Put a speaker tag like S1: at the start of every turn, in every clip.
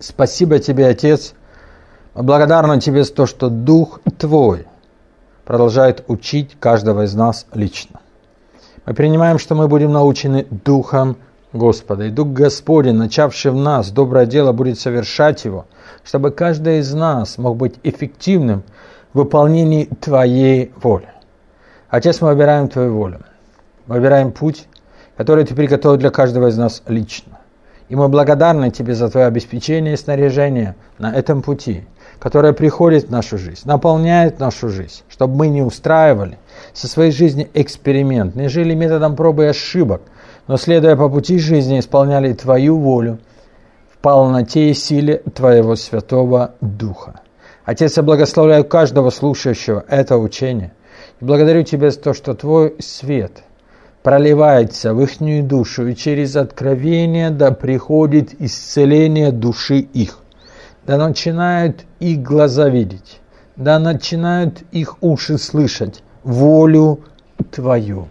S1: Спасибо Тебе, Отец. Мы благодарны Тебе за то, что Дух Твой продолжает учить каждого из нас лично. Мы принимаем, что мы будем научены Духом Господа. И Дух Господень, начавший в нас доброе дело, будет совершать его, чтобы каждый из нас мог быть эффективным в выполнении Твоей воли. Отец, мы выбираем Твою волю. Мы выбираем путь, который Ты приготовил для каждого из нас лично. И мы благодарны Тебе за Твое обеспечение и снаряжение на этом пути, которое приходит в нашу жизнь, наполняет нашу жизнь, чтобы мы не устраивали со своей жизни эксперимент, не жили методом пробы и ошибок, но, следуя по пути жизни, исполняли Твою волю в полноте и силе Твоего Святого Духа. Отец, я благословляю каждого слушающего это учение и благодарю Тебя за то, что Твой свет проливается в ихнюю душу, и через откровение да приходит исцеление души их. Да начинают их глаза видеть, да начинают их уши слышать волю Твою.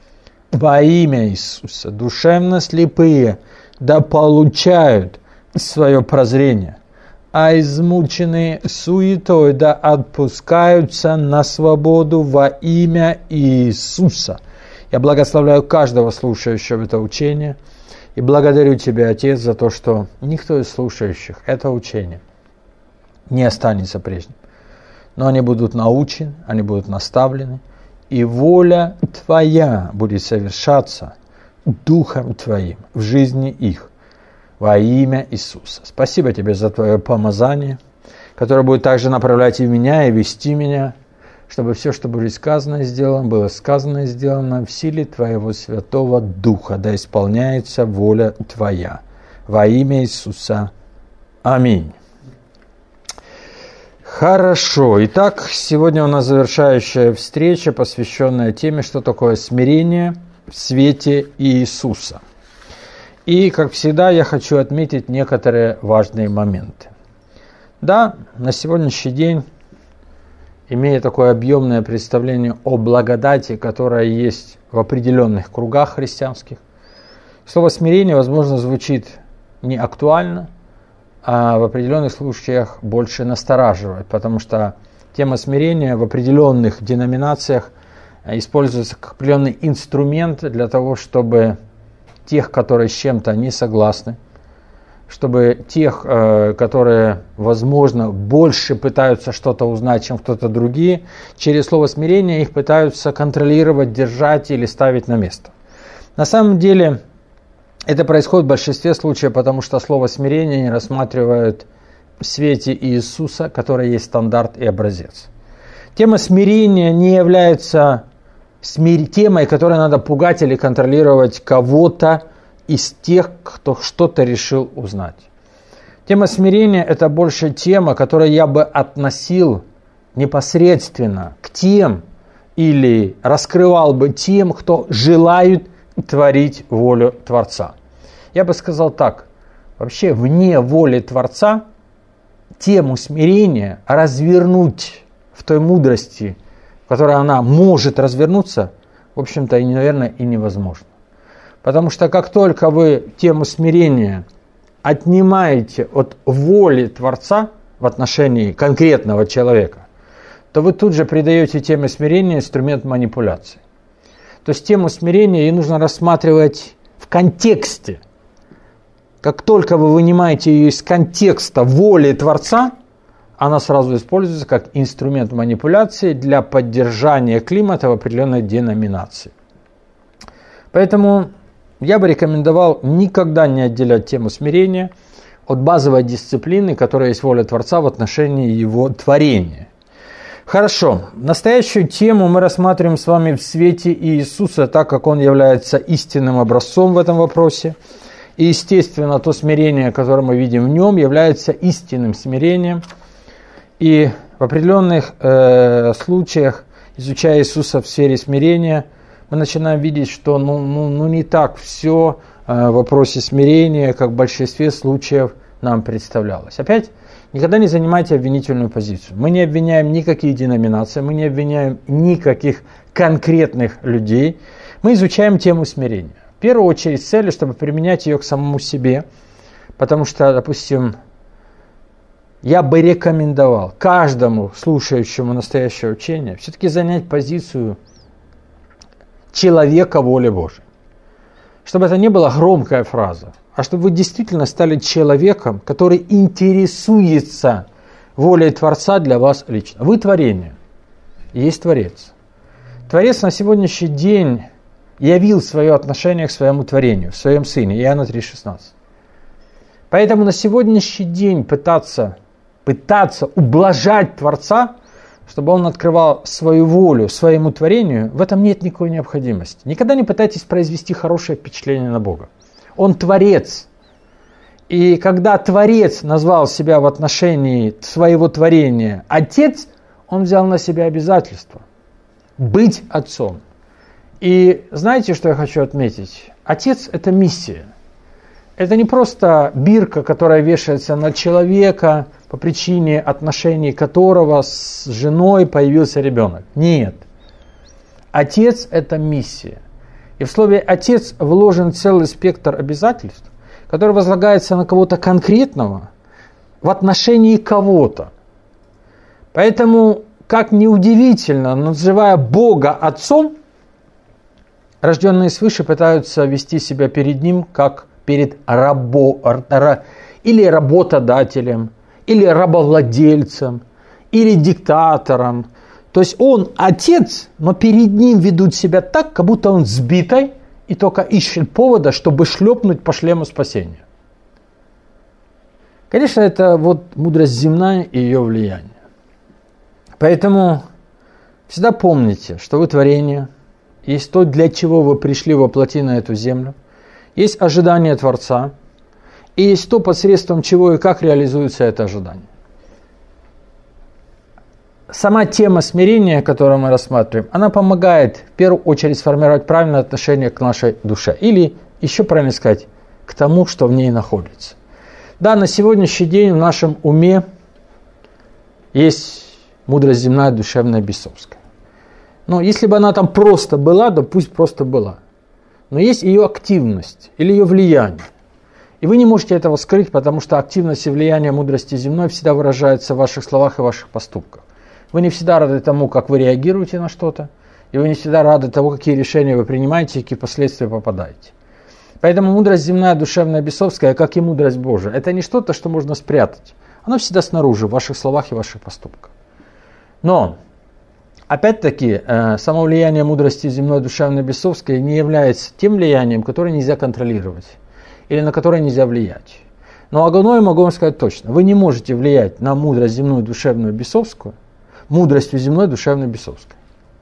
S1: Во имя Иисуса душевно слепые да получают свое прозрение, а измученные суетой да отпускаются на свободу во имя Иисуса. Я благословляю каждого слушающего это учение и благодарю Тебя, Отец, за то, что никто из слушающих это учение не останется прежним. Но они будут научены, они будут наставлены, и воля Твоя будет совершаться Духом Твоим в жизни их во имя Иисуса. Спасибо Тебе за Твое помазание, которое будет также направлять и меня, и вести меня, чтобы все, что будет сказано и сделано, было сказано и сделано в силе Твоего Святого Духа, да исполняется воля Твоя. Во имя Иисуса. Аминь. Хорошо. Итак, сегодня у нас завершающая встреча, посвященная теме, что такое смирение в свете Иисуса. И, как всегда, я хочу отметить некоторые важные моменты. Да, на сегодняшний день, имея такое объемное представление о благодати, которая есть в определенных кругах христианских, слово «смирение», возможно, звучит не актуально, а в определенных случаях больше настораживает, потому что тема смирения в определенных деноминациях используется как определенный инструмент для того, чтобы тех, которые с чем-то не согласны, чтобы тех, которые, возможно, больше пытаются что-то узнать, чем кто-то другие, через слово смирение их пытаются контролировать, держать или ставить на место. На самом деле это происходит в большинстве случаев, потому что слово смирение не рассматривают в свете Иисуса, который есть стандарт и образец. Тема смирения не является темой, которой надо пугать или контролировать кого-то из тех, кто что-то решил узнать. Тема смирения – это больше тема, которую я бы относил непосредственно к тем или раскрывал бы тем, кто желает творить волю Творца. Я бы сказал так, вообще вне воли Творца тему смирения развернуть в той мудрости, в которой она может развернуться, в общем-то, наверное, и невозможно. Потому что как только вы тему смирения отнимаете от воли Творца в отношении конкретного человека, то вы тут же придаете теме смирения инструмент манипуляции. То есть тему смирения ей нужно рассматривать в контексте. Как только вы вынимаете ее из контекста воли Творца, она сразу используется как инструмент манипуляции для поддержания климата в определенной деноминации. Поэтому я бы рекомендовал никогда не отделять тему смирения от базовой дисциплины, которая есть воля Творца в отношении его творения. Хорошо, настоящую тему мы рассматриваем с вами в свете Иисуса, так как Он является истинным образцом в этом вопросе. И, естественно, то смирение, которое мы видим в Нем, является истинным смирением. И в определенных случаях, изучая Иисуса в сфере смирения, мы начинаем видеть, что не так все в вопросе смирения, как в большинстве случаев нам представлялось. Опять, никогда не занимайте обвинительную позицию. Мы не обвиняем никакие деноминации, мы не обвиняем никаких конкретных людей. Мы изучаем тему смирения. В первую очередь с целью, чтобы применять ее к самому себе. Потому что, допустим, я бы рекомендовал каждому слушающему настоящее учение все-таки занять позицию человека воли Божией. Чтобы это не была громкая фраза, а чтобы вы действительно стали человеком, который интересуется волей Творца для вас лично. Вы творение, есть Творец. Творец на сегодняшний день явил свое отношение к своему творению, в своем Сыне, Иоанна 3,16. Поэтому на сегодняшний день пытаться ублажать Творца, чтобы он открывал свою волю своему творению, в этом нет никакой необходимости. Никогда не пытайтесь произвести хорошее впечатление на Бога. Он Творец. И когда Творец назвал себя в отношении своего творения Отец, он взял на себя обязательство быть Отцом. И знаете, что я хочу отметить? Отец – это миссия. Это не просто бирка, которая вешается на человека, по причине отношений которого с женой появился ребенок. Нет. Отец – это миссия. И в слове «отец» вложен целый спектр обязательств, который возлагается на кого-то конкретного в отношении кого-то. Поэтому, как ни удивительно, называя Бога Отцом, рожденные свыше пытаются вести себя перед Ним, как перед или работодателем, или рабовладельцем, или диктатором. То есть он Отец, но перед Ним ведут себя так, как будто он сбитой и только ищет повода, чтобы шлепнуть по шлему спасения. Конечно, это вот мудрость земная и ее влияние. Поэтому всегда помните, что вы творение, есть то, для чего вы пришли во плоти на эту землю, есть ожидание Творца, и есть то, посредством чего и как реализуется это ожидание. Сама тема смирения, которую мы рассматриваем, она помогает в первую очередь сформировать правильное отношение к нашей душе. Или, еще правильно сказать, к тому, что в ней находится. Да, на сегодняшний день в нашем уме есть мудрость земная, душевная, бесовская. Но если бы она там просто была, то пусть просто была. Но есть ее активность или ее влияние. И вы не можете этого скрыть, потому что активность и влияние мудрости земной всегда выражается в ваших словах и ваших поступках. Вы не всегда рады тому, как вы реагируете на что-то, и вы не всегда рады тому, какие решения вы принимаете и какие последствия попадаете. Поэтому мудрость земная, душевная, бесовская, как и мудрость Божия, это не что-то, что можно спрятать. Оно всегда снаружи, в ваших словах и ваших поступках. Но, опять-таки, само влияние мудрости земной, душевной, бесовской не является тем влиянием, которое нельзя контролировать или на которое нельзя влиять. Но одно я могу вам сказать точно. Вы не можете влиять на мудрость земную, душевную, бесовскую мудростью земной, душевной, бесовской.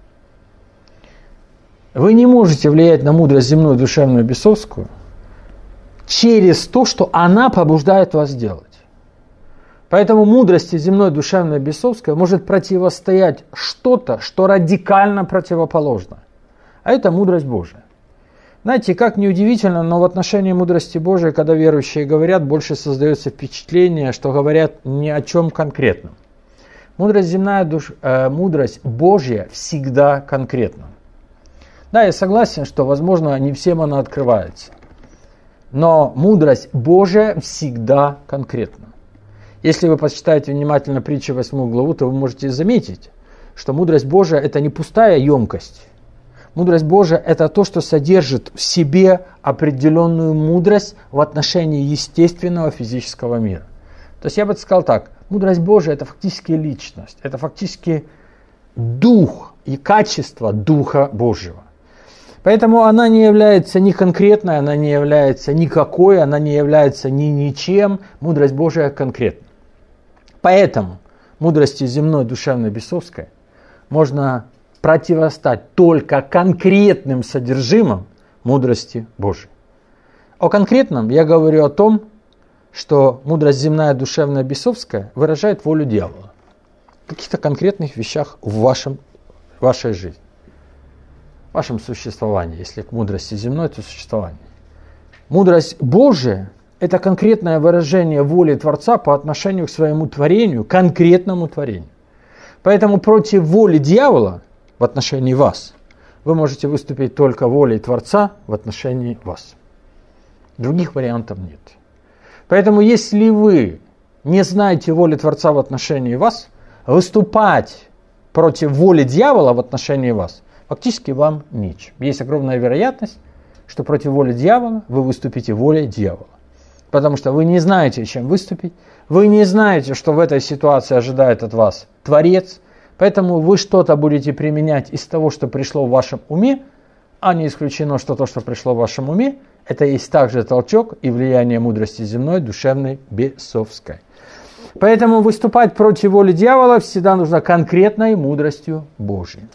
S1: Вы не можете влиять на мудрость земную, душевную, бесовскую через то, что она побуждает вас делать. Поэтому мудрости земной, душевной, бесовской может противостоять что-то, что радикально противоположно. А это мудрость Божия. Знаете, как неудивительно, но в отношении мудрости Божией, когда верующие говорят, больше создается впечатление, что говорят ни о чем конкретном. Мудрость земная, мудрость Божья всегда конкретна. Да, я согласен, что, возможно, не всем она открывается. Но мудрость Божия всегда конкретна. Если вы почитаете внимательно притчи 8 главу, то вы можете заметить, что мудрость Божия – это не пустая емкость. Мудрость Божия – это то, что содержит в себе определенную мудрость в отношении естественного физического мира. То есть я бы сказал так, мудрость Божия – это фактически личность, это фактически дух и качество Духа Божьего. Поэтому она не является ни конкретной, она не является никакой, она не является ни ничем. Мудрость Божия конкретна. Поэтому мудрости земной, душевной, бесовской можно противостать только конкретным содержимым мудрости Божией. О конкретном я говорю о том, что мудрость земная, душевная, бесовская выражает волю дьявола в каких-то конкретных вещах в вашей жизни. В вашем существовании, если к мудрости земной, то существование. Мудрость Божия – это конкретное выражение воли Творца по отношению к своему творению, конкретному творению. Поэтому против воли дьявола в отношении вас вы можете выступить только волей Творца в отношении вас. Других вариантов нет. Поэтому если вы не знаете воли Творца в отношении вас, выступать против воли дьявола в отношении вас, фактически вам нечем. Есть огромная вероятность, что против воли дьявола вы выступите волей дьявола. Потому что вы не знаете, чем выступить, вы не знаете, что в этой ситуации ожидает от вас Творец, поэтому вы что-то будете применять из того, что пришло в вашем уме, а не исключено, что то, что пришло в вашем уме, это есть также толчок и влияние мудрости земной, душевной, бесовской. Поэтому выступать против воли дьявола всегда нужно конкретной мудростью Божьей.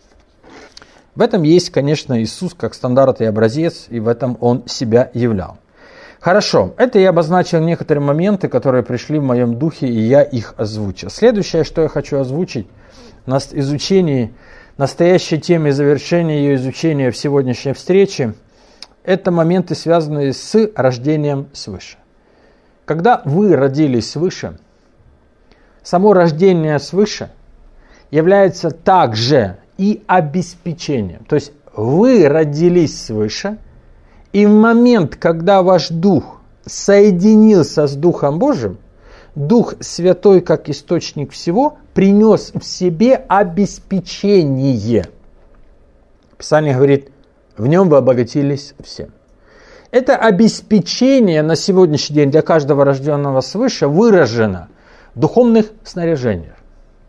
S1: В этом есть, конечно, Иисус как стандарт и образец, и в этом Он себя являл. Хорошо, это я обозначил некоторые моменты, которые пришли в моем духе, и я их озвучил. Следующее, что я хочу озвучить на изучении настоящей темы, завершения ее изучения в сегодняшней встрече, это моменты, связанные с рождением свыше. Когда вы родились свыше, само рождение свыше является также и обеспечением. То есть вы родились свыше, и в момент, когда ваш дух соединился с Духом Божьим, Дух Святой, как источник всего, принес в себе обеспечение. Писание говорит, в нем вы обогатились всем. Это обеспечение на сегодняшний день для каждого рожденного свыше выражено в духовных снаряжениях,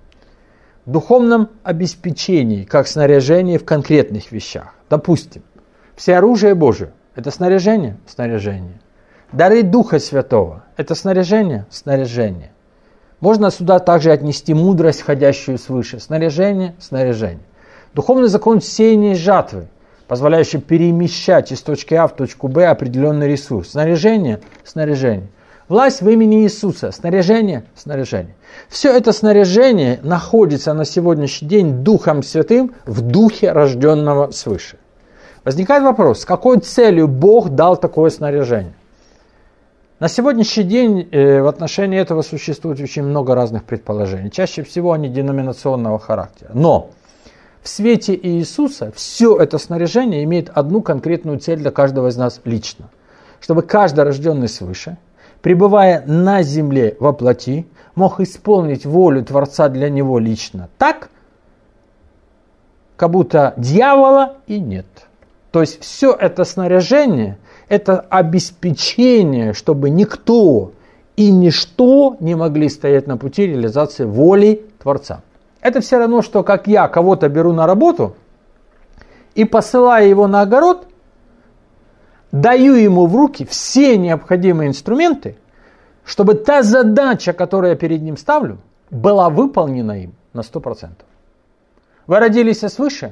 S1: в духовном обеспечении, как снаряжение в конкретных вещах. Допустим, все оружие Божие – это снаряжение? Снаряжение. Дары Духа Святого – это снаряжение? Снаряжение. Можно сюда также отнести мудрость, входящую свыше. Снаряжение? Снаряжение. Духовный закон сеяния и жатвы, позволяющий перемещать из точки А в точку Б определенный ресурс. Снаряжение? Снаряжение. Власть в имени Иисуса. Снаряжение? Снаряжение. Все это снаряжение находится на сегодняшний день Духом Святым в духе рожденного свыше. Возникает вопрос, с какой целью Бог дал такое снаряжение? На сегодняшний день в отношении этого существует очень много разных предположений. Чаще всего они деноминационного характера. Но в свете Иисуса все это снаряжение имеет одну конкретную цель для каждого из нас лично. Чтобы каждый рожденный свыше, пребывая на земле во плоти, мог исполнить волю Творца для него лично так, как будто дьявола и нет. То есть все это снаряжение, это обеспечение, чтобы никто и ничто не могли стоять на пути реализации воли Творца. Это все равно, что как я кого-то беру на работу и посылаю его на огород, даю ему в руки все необходимые инструменты, чтобы та задача, которую я перед ним ставлю, была выполнена им на 100%. Вы родились свыше,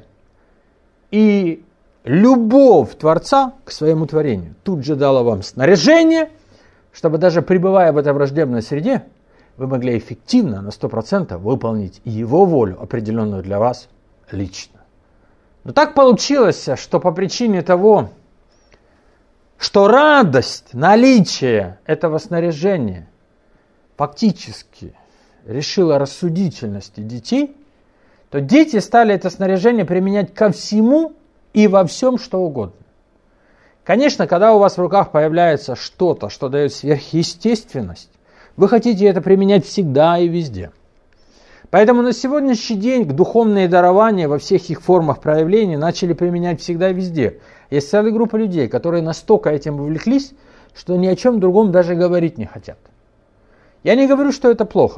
S1: и любовь Творца к своему творению тут же дала вам снаряжение, чтобы даже пребывая в этой враждебной среде, вы могли эффективно на 100% выполнить Его волю, определенную для вас лично. Но так получилось, что по причине того, что радость наличия этого снаряжения фактически решила рассудительности детей, то дети стали это снаряжение применять ко всему и во всем, что угодно. Конечно, когда у вас в руках появляется что-то, что дает сверхъестественность, вы хотите это применять всегда и везде. Поэтому на сегодняшний день духовные дарования во всех их формах проявления начали применять всегда и везде. Есть целая группа людей, которые настолько этим увлеклись, что ни о чем другом даже говорить не хотят. Я не говорю, что это плохо,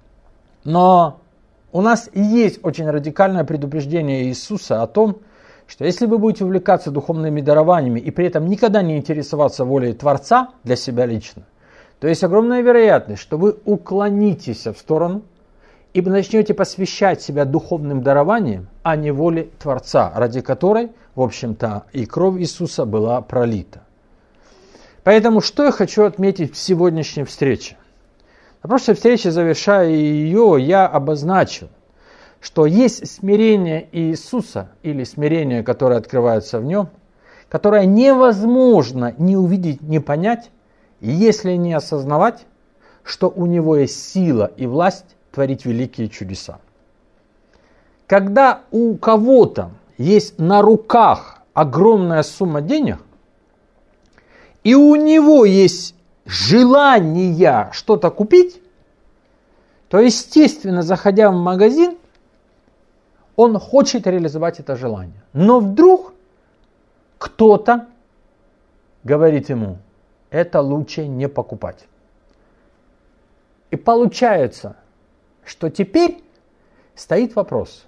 S1: но у нас есть очень радикальное предупреждение Иисуса о том, что если вы будете увлекаться духовными дарованиями и при этом никогда не интересоваться волей Творца для себя лично, то есть огромная вероятность, что вы уклонитесь в сторону и начнете посвящать себя духовным дарованиям, а не воле Творца, ради которой, в общем-то, и кровь Иисуса была пролита. Поэтому что я хочу отметить в сегодняшней встрече? На прошлой встрече, завершая ее, я обозначил, что есть смирение Иисуса, или смирение, которое открывается в нем, которое невозможно ни увидеть, ни понять, если не осознавать, что у него есть сила и власть творить великие чудеса. Когда у кого-то есть на руках огромная сумма денег, и у него есть желания что-то купить, то, естественно, заходя в магазин, он хочет реализовать это желание. Но вдруг кто-то говорит ему, это лучше не покупать. И получается, что теперь стоит вопрос,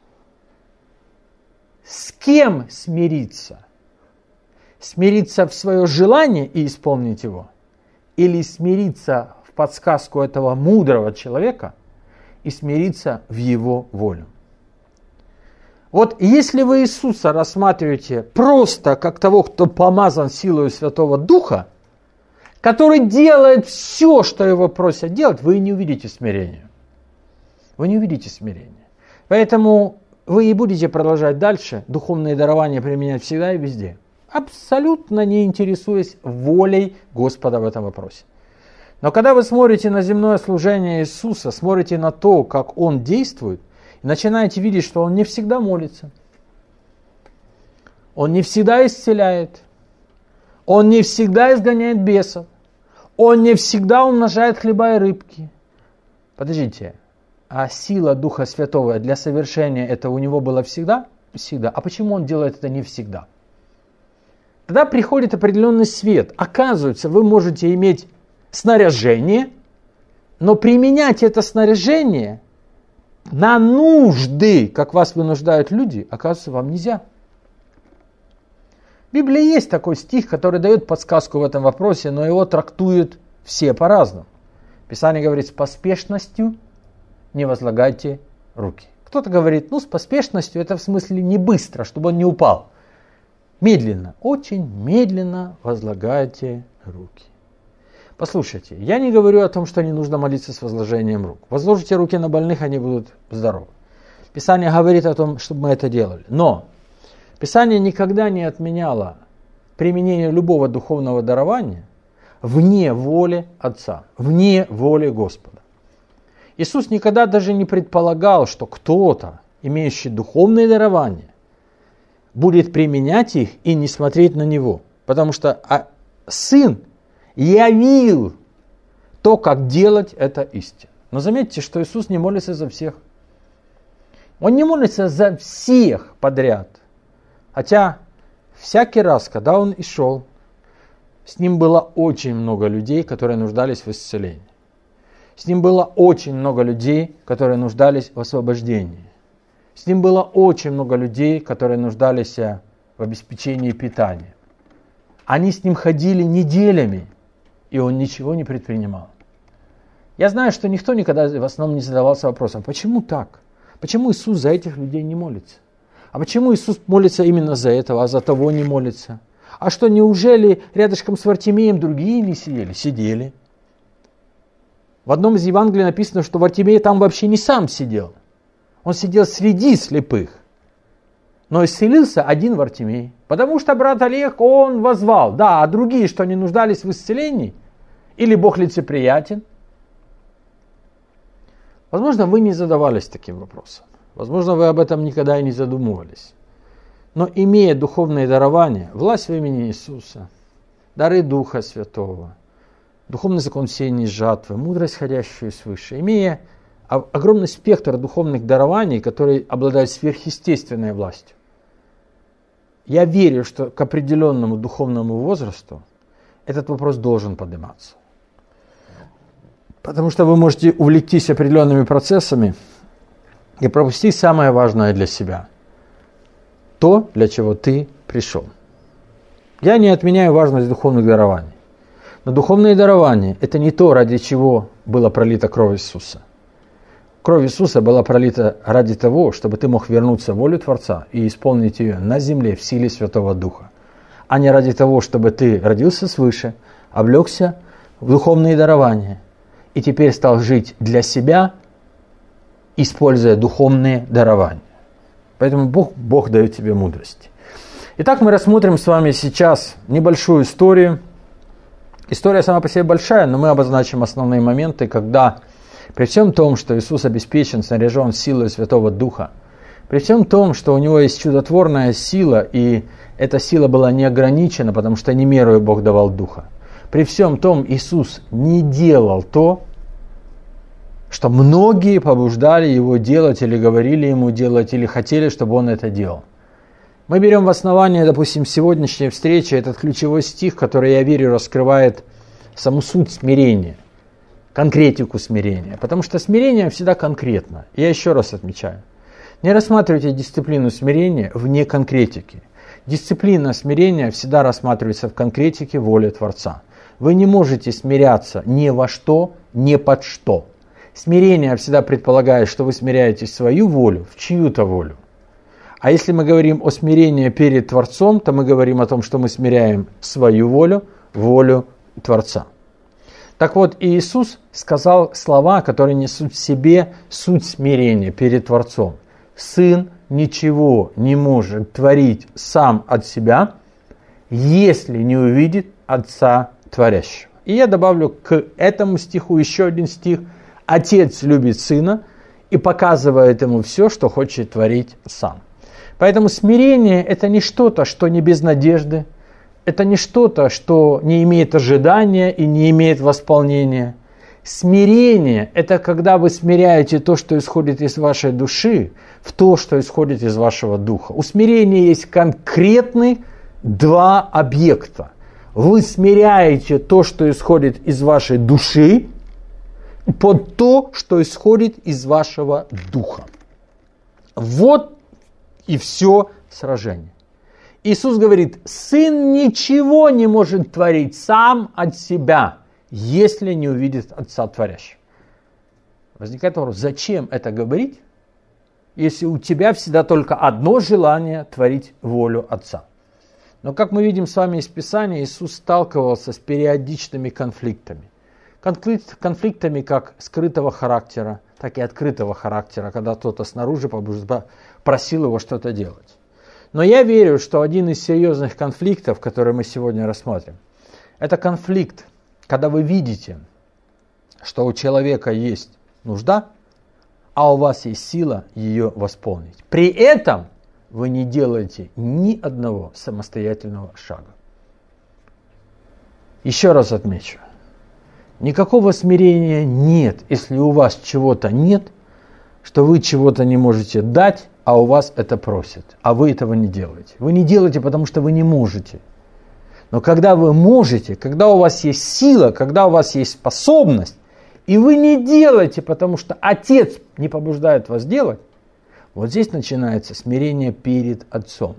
S1: с кем смириться? Смириться в свое желание и исполнить его? Или смириться в подсказку этого мудрого человека и смириться в его волю? Вот если вы Иисуса рассматриваете просто как того, кто помазан силой Святого Духа, который делает все, что его просят делать, вы не увидите смирения. Вы не увидите смирения. Поэтому вы и будете продолжать дальше духовные дарования применять всегда и везде, абсолютно не интересуясь волей Господа в этом вопросе. Но когда вы смотрите на земное служение Иисуса, смотрите на то, как Он действует, и начинаете видеть, что Он не всегда молится, Он не всегда исцеляет, Он не всегда изгоняет бесов, Он не всегда умножает хлеба и рыбки. Подождите, а сила Духа Святого для совершения этого у Него была всегда? Всегда. А почему Он делает это не всегда? Тогда приходит определенный свет. Оказывается, вы можете иметь снаряжение, но применять это снаряжение на нужды, как вас вынуждают люди, оказывается, вам нельзя. В Библии есть такой стих, который дает подсказку в этом вопросе, но его трактуют все по-разному. Писание говорит, с поспешностью не возлагайте руки. Кто-то говорит, с поспешностью, это в смысле не быстро, чтобы он не упал. Медленно, очень медленно возлагайте руки. Послушайте, я не говорю о том, что не нужно молиться с возложением рук. Возложите руки на больных, они будут здоровы. Писание говорит о том, чтобы мы это делали. Но Писание никогда не отменяло применение любого духовного дарования вне воли Отца, вне воли Господа. Иисус никогда даже не предполагал, что кто-то, имеющий духовные дарования, будет применять их и не смотреть на Него. Потому что Сын явил то, как делать это истинно. Но заметьте, что Иисус не молится за всех. Он не молится за всех подряд. Хотя всякий раз, когда Он и шел, с Ним было очень много людей, которые нуждались в исцелении. С Ним было очень много людей, которые нуждались в освобождении. С Ним было очень много людей, которые нуждались в обеспечении питания. Они с Ним ходили неделями, и Он ничего не предпринимал. Я знаю, что никто никогда в основном не задавался вопросом, почему так? Почему Иисус за этих людей не молится? А почему Иисус молится именно за этого, а за того не молится? А что, неужели рядышком с Вартимеем другие не сидели? Сидели. В одном из Евангелий написано, что Вартимей там вообще не сам сидел. Он сидел среди слепых. Но исцелился один Вартимей. Потому что брат Олег, он возвал. Да, а другие, что не нуждались в исцелении? Или Бог лицеприятен? Возможно, вы не задавались таким вопросом. Возможно, вы об этом никогда и не задумывались. Но имея духовные дарования, власть в имени Иисуса, дары Духа Святого, духовный закон сеяния и жатвы, мудрость, ходящую свыше, имея огромный спектр духовных дарований, которые обладают сверхъестественной властью, я верю, что к определенному духовному возрасту этот вопрос должен подниматься. Потому что вы можете увлектись определенными процессами и пропустить самое важное для себя. То, для чего ты пришел. Я не отменяю важность духовных дарований. Но духовные дарования – это не то, ради чего была пролита кровь Иисуса. Кровь Иисуса была пролита ради того, чтобы ты мог вернуться в волю Творца и исполнить ее на земле в силе Святого Духа. А не ради того, чтобы ты родился свыше, облегся в духовные дарования и теперь стал жить для себя, используя духовные дарования. Поэтому Бог дает тебе мудрость. Итак, мы рассмотрим с вами сейчас небольшую историю. История сама по себе большая, но мы обозначим основные моменты, когда при всем том, что Иисус обеспечен, снаряжен силой Святого Духа, при всем том, что у Него есть чудотворная сила, и эта сила была не ограничена, потому что не мерою Бог давал Духа, При всем том, Иисус не делал то, что многие побуждали Его делать, или говорили Ему делать, или хотели, чтобы Он это делал. Мы берем в основание, допустим, сегодняшней встречи этот ключевой стих, который, я верю, раскрывает саму суть смирения, конкретику смирения. Потому что смирение всегда конкретно. Я еще раз отмечаю. Не рассматривайте дисциплину смирения вне конкретики. Дисциплина смирения всегда рассматривается в конкретике воли Творца. Вы не можете смиряться ни во что, ни под что. Смирение всегда предполагает, что вы смиряете свою волю в чью-то волю. А если мы говорим о смирении перед Творцом, то мы говорим о том, что мы смиряем свою волю, волю Творца. Так вот, Иисус сказал слова, которые несут в себе суть смирения перед Творцом. Сын ничего не может творить сам от себя, если не увидит Отца Творящего. И я добавлю к этому стиху еще один стих. Отец любит Сына и показывает Ему все, что хочет творить Сам. Поэтому смирение – это не что-то, что не без надежды, это не что-то, что не имеет ожидания и не имеет восполнения. Смирение – это когда вы смиряете то, что исходит из вашей души, в то, что исходит из вашего духа. У смирения есть конкретные два объекта. Вы смиряете то, что исходит из вашей души, под то, что исходит из вашего духа. Вот и все сражение. Иисус говорит, Сын ничего не может творить сам от себя, если не увидит Отца Творящего. Возникает вопрос, зачем это говорить, если у тебя всегда только одно желание творить волю Отца? Но как мы видим с вами из Писания, Иисус сталкивался с периодичными конфликтами. Конфликтами как скрытого характера, так и открытого характера, когда кто-то снаружи просил его что-то делать. Но я верю, что один из серьезных конфликтов, который мы сегодня рассмотрим, это конфликт, когда вы видите, что у человека есть нужда, а у вас есть сила ее восполнить. При этом вы не делаете ни одного самостоятельного шага. Еще раз отмечу. Никакого смирения нет, если у вас чего-то нет, что вы чего-то не можете дать, а у вас это просят, а вы этого не делаете. Вы не делаете, потому что вы не можете. Но когда вы можете, когда у вас есть сила, когда у вас есть способность, и вы не делаете, потому что Отец не побуждает вас делать, вот здесь начинается смирение перед Отцом.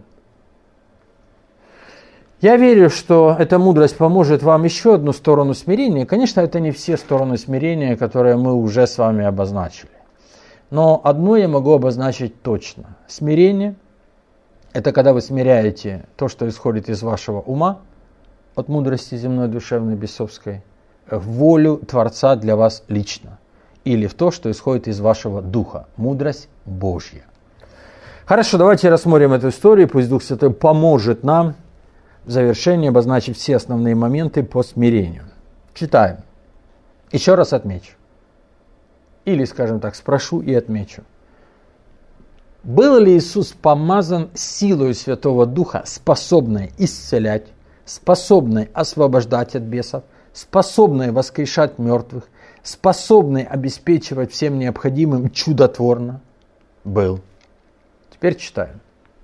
S1: Я верю, что эта мудрость поможет вам еще одну сторону смирения. Конечно, это не все стороны смирения, которые мы уже с вами обозначили. Но одно я могу обозначить точно. Смирение – это когда вы смиряете то, что исходит из вашего ума, от мудрости земной, душевной, бесовской, в волю Творца для вас лично. Или в то, что исходит из вашего духа. Мудрость Божья. Хорошо, давайте рассмотрим эту историю. Пусть Дух Святой поможет нам в завершении обозначить все основные моменты по смирению. Читаем. Еще раз отмечу. Или, скажем так, спрошу и отмечу. Был ли Иисус помазан силой Святого Духа, способной исцелять, способной освобождать от бесов, способной воскрешать мертвых, способной обеспечивать всем необходимым чудотворно? Был. Теперь читаем.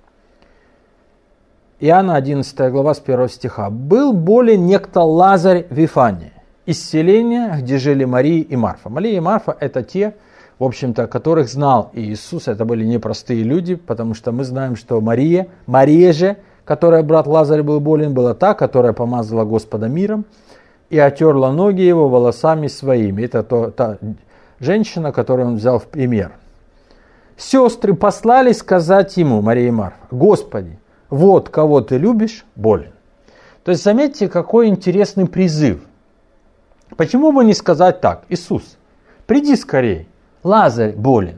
S1: Иоанна 11 глава с 1 стиха. «Был болен некто Лазарь в Вифании, из селения, где жили Мария и Марфа». Мария и Марфа – это те, в общем-то, которых знал Иисус. Это были непростые люди, потому что мы знаем, что Мария же, которая брат Лазарь был болен, была та, которая помазала Господа миром и отерла ноги его волосами своими. Это та женщина, которую он взял в пример. Сестры послали сказать ему, Мария и Марфа: «Господи, вот кого ты любишь, болен». То есть заметьте, какой интересный призыв. Почему бы не сказать так: Иисус, приди скорей, Лазарь болен.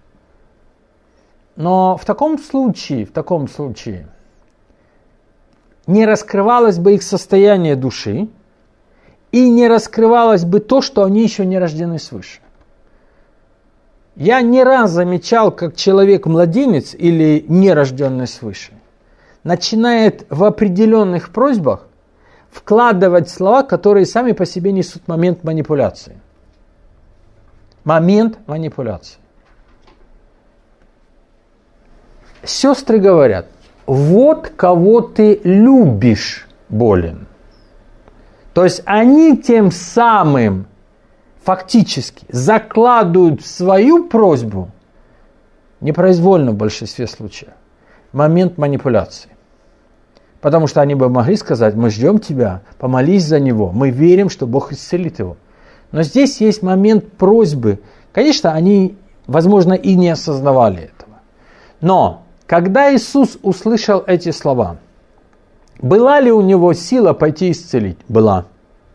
S1: Но в таком случае не раскрывалось бы их состояние души и не раскрывалось бы то, что они еще не рождены свыше. Я не раз замечал, как человек-младенец или нерожденный свыше начинает в определенных просьбах вкладывать слова, которые сами по себе несут момент манипуляции. Момент манипуляции. Сестры говорят, вот кого ты любишь, болен. То есть они тем самым фактически закладывают в свою просьбу, непроизвольно в большинстве случаев, момент манипуляции. Потому что они бы могли сказать, мы ждем тебя, помолись за него, мы верим, что Бог исцелит его. Но здесь есть момент просьбы. Конечно, они, возможно, и не осознавали этого. Но когда Иисус услышал эти слова, была ли у него сила пойти исцелить? Была.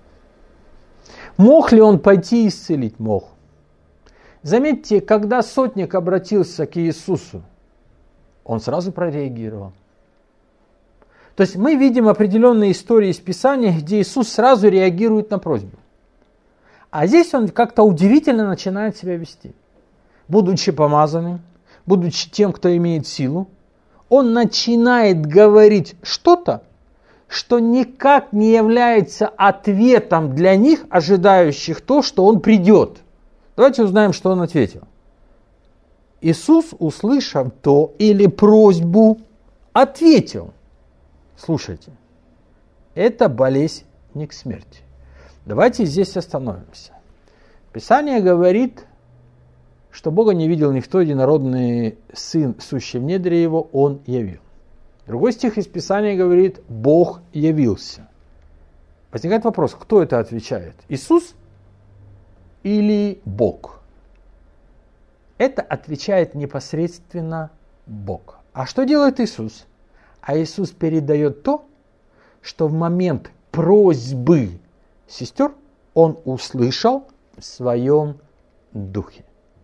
S1: Мог ли он пойти исцелить? Мог. Заметьте, когда сотник обратился к Иисусу, он сразу прореагировал. То есть мы видим определенные истории из Писания, где Иисус сразу реагирует на просьбу. А здесь он как-то удивительно начинает себя вести. Будучи помазанным, будучи тем, кто имеет силу, он начинает говорить что-то, что никак не является ответом для них, ожидающих то, что он придет. Давайте узнаем, что он ответил. Иисус, услышав то или просьбу, ответил. Слушайте, это болезнь не к смерти. Давайте здесь остановимся. Писание говорит, что Бога не видел никто, единородный Сын, сущий в недре Его, Он явил. Другой стих из Писания говорит, Бог явился. Возникает вопрос, кто это отвечает? Иисус или Бог? Это отвечает непосредственно Бог. А что делает Иисус? А Иисус передает то, что в момент просьбы сестер Он услышал в своем духе.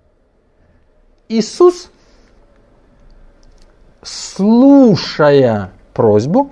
S1: Иисус, слушая просьбу,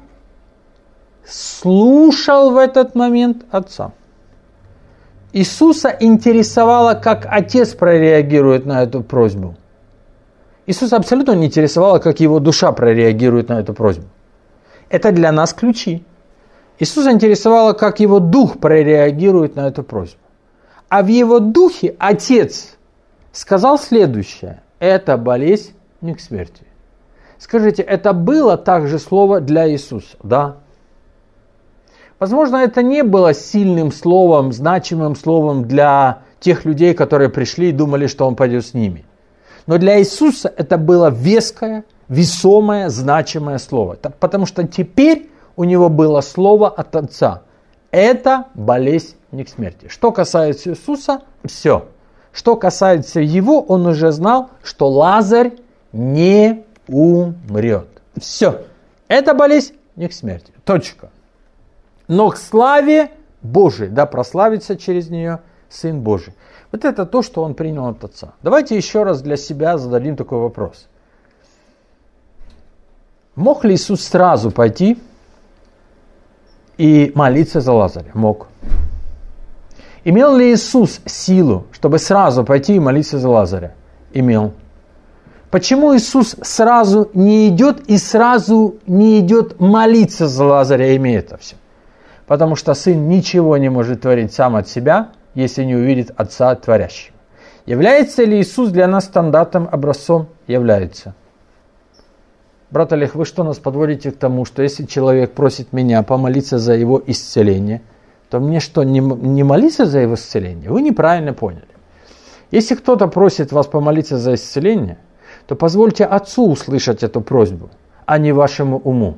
S1: слушал в этот момент Отца. Иисуса интересовало, как Отец прореагирует на эту просьбу. Иисуса абсолютно не интересовало, как его душа прореагирует на эту просьбу. Это для нас ключи. Иисуса интересовало, как его дух прореагирует на эту просьбу. А в его духе Отец сказал следующее. Это болезнь не к смерти. Скажите, это было также слово для Иисуса? Да. Возможно, это не было сильным словом, значимым словом для тех людей, которые пришли и думали, что Он пойдет с ними. Но для Иисуса это было веское, весомое, значимое слово. Потому что теперь у него было слово от Отца. Это болезнь не к смерти. Что касается Иисуса, все. Что касается его, он уже знал, что Лазарь не умрет. Все. Это болезнь не к смерти. Точка. Но к славе Божией, да, прославится через нее Сын Божий. Вот это то, что он принял от Отца. Давайте еще раз для себя зададим такой вопрос. Мог ли Иисус сразу пойти и молиться за Лазаря? Мог. Имел ли Иисус силу, чтобы сразу пойти и молиться за Лазаря? Имел. Почему Иисус сразу не идет и сразу не идет молиться за Лазаря, имея это все? Потому что Сын ничего не может творить сам от себя, если не увидит Отца творящего. Является ли Иисус для нас стандартом, образцом? Является. Брат Олег, вы что нас подводите к тому, что если человек просит меня помолиться за его исцеление, то мне что, не молиться за его исцеление? Вы неправильно поняли. Если кто-то просит вас помолиться за исцеление, то позвольте Отцу услышать эту просьбу, а не вашему уму.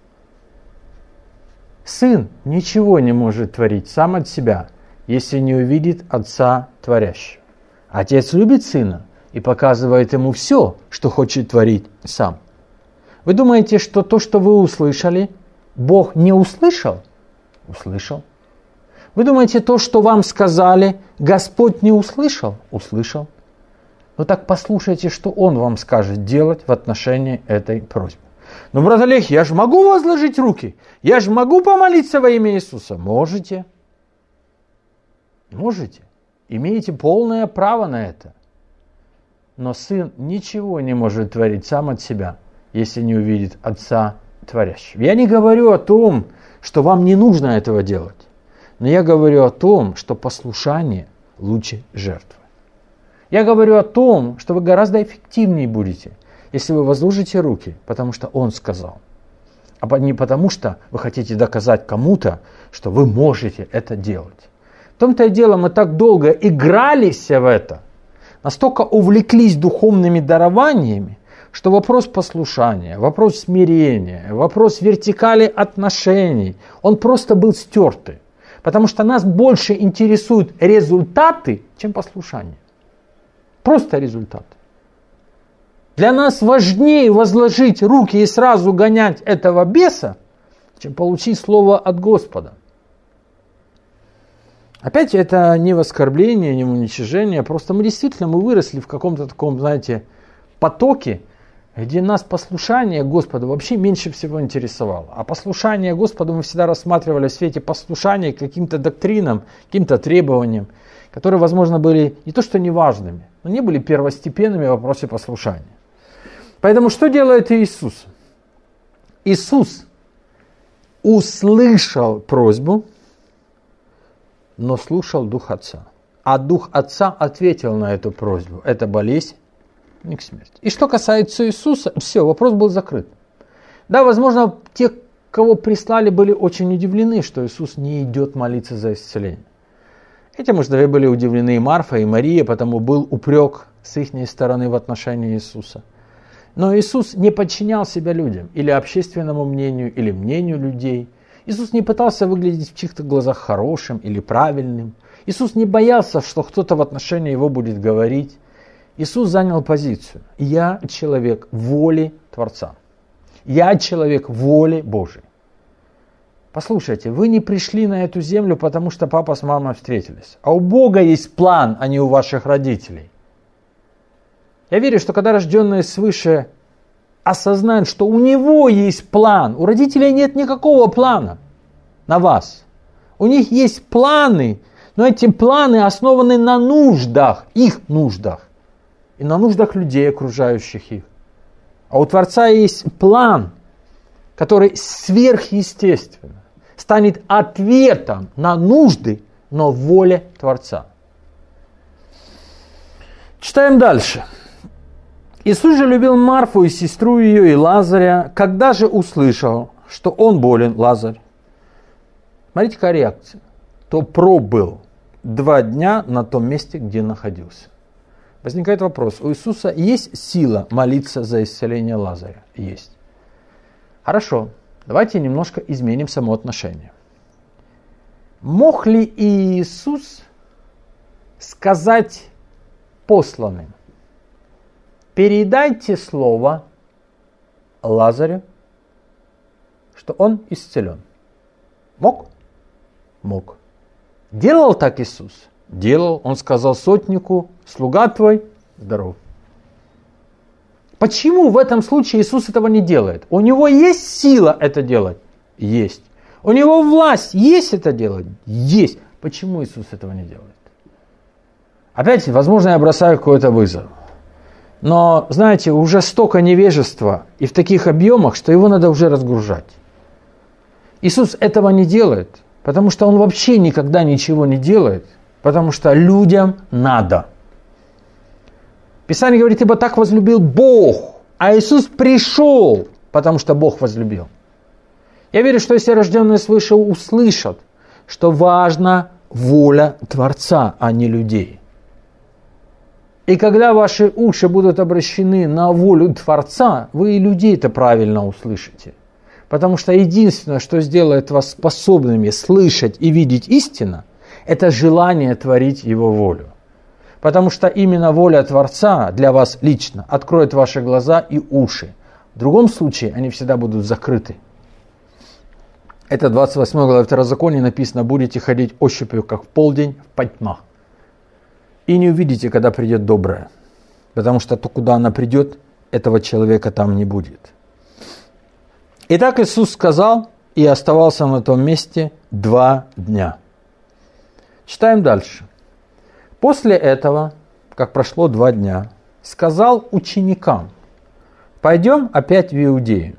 S1: Сын ничего не может творить сам от себя, если не увидит Отца творящего. Отец любит Сына и показывает ему все, что хочет творить сам. Вы думаете, что то, что вы услышали, Бог не услышал? Услышал. Вы думаете, то, что вам сказали, Господь не услышал? Услышал. Ну так послушайте, что Он вам скажет делать в отношении этой просьбы. Ну, брат Олег, я же могу возложить руки? Я же могу помолиться во имя Иисуса? Можете. Можете. Имеете полное право на это. Но Сын ничего не может творить сам от себя, если не увидит Отца творящего. Я не говорю о том, что вам не нужно этого делать. Но я говорю о том, что послушание лучше жертвы. Я говорю о том, что вы гораздо эффективнее будете, если вы возложите руки, потому что Он сказал. А не потому, что вы хотите доказать кому-то, что вы можете это делать. В том-то и дело, мы так долго игрались в это, настолько увлеклись духовными дарованиями, что вопрос послушания, вопрос смирения, вопрос вертикали отношений, он просто был стертый. Потому что нас больше интересуют результаты, чем послушание. Просто результаты. Для нас важнее возложить руки и сразу гонять этого беса, чем получить слово от Господа. Опять это не в оскорбление, не в уничижение, просто мы действительно выросли в каком-то таком, знаете, потоке, где нас послушание Господу вообще меньше всего интересовало. А послушание Господу мы всегда рассматривали в свете послушания к каким-то доктринам, каким-то требованиям, которые, возможно, были не то что неважными, но не были первостепенными в вопросе послушания. Поэтому что делает Иисус? Иисус услышал просьбу, но слушал Дух Отца. А Дух Отца ответил на эту просьбу. Это болезнь, не к смерти. И что касается Иисуса, все, вопрос был закрыт. Да, возможно, те, кого прислали, были очень удивлены, что Иисус не идет молиться за исцеление. Этим, может, были удивлены и Марфа, и Мария, потому был упрек с их стороны в отношении Иисуса. Но Иисус не подчинял себя людям, или общественному мнению, или мнению людей. Иисус не пытался выглядеть в чьих-то глазах хорошим или правильным. Иисус не боялся, что кто-то в отношении его будет говорить. Иисус занял позицию. Я человек воли Творца. Я человек воли Божией. Послушайте, вы не пришли на эту землю, потому что папа с мамой встретились. А у Бога есть план, а не у ваших родителей. Я верю, что когда рожденные свыше осознают, что у него есть план, у родителей нет никакого плана на вас. У них есть планы, но эти планы основаны на нуждах, их нуждах. И на нуждах людей, окружающих их. А у Творца есть план, который сверхъестественно станет ответом на нужды, но в воле Творца. Читаем дальше. Иисус же любил Марфу и сестру ее и Лазаря, когда же услышал, что он болен, Лазарь. Смотрите, какая реакция. То пробыл 2 дня на том месте, где находился. Возникает вопрос, у Иисуса есть сила молиться за исцеление Лазаря? Есть. Хорошо, давайте немножко изменим самоотношение. Мог ли Иисус сказать посланным: передайте слово Лазарю, что он исцелен? Мог? Мог. Делал так Иисус? Делал. Он сказал сотнику: слуга твой здоров. Почему в этом случае Иисус этого не делает? У него есть сила это делать? Есть. У него власть есть это делать? Есть. Почему Иисус этого не делает? Опять, возможно, я бросаю какой-то вызов. Но, знаете, уже столько невежества и в таких объемах, что его надо уже разгружать. Иисус этого не делает, потому что Он вообще никогда ничего не делает, потому что людям надо. Писание говорит, ибо так возлюбил Бог, а Иисус пришел, потому что Бог возлюбил. Я верю, что если рожденные свыше услышат, что важна воля Творца, а не людей. И когда ваши уши будут обращены на волю Творца, вы и людей-то правильно услышите. Потому что единственное, что сделает вас способными слышать и видеть истину, это желание творить Его волю. Потому что именно воля Творца для вас лично откроет ваши глаза и уши. В другом случае они всегда будут закрыты. Это 28 глава Второзакония написано: будете ходить ощупью, как в полдень, в потьмах. И не увидите, когда придет доброе. Потому что то, куда она придет, этого человека там не будет. Итак, Иисус сказал и оставался на том месте 2 дня. Читаем дальше. После этого, как прошло 2 дня, сказал ученикам: пойдем опять в Иудею.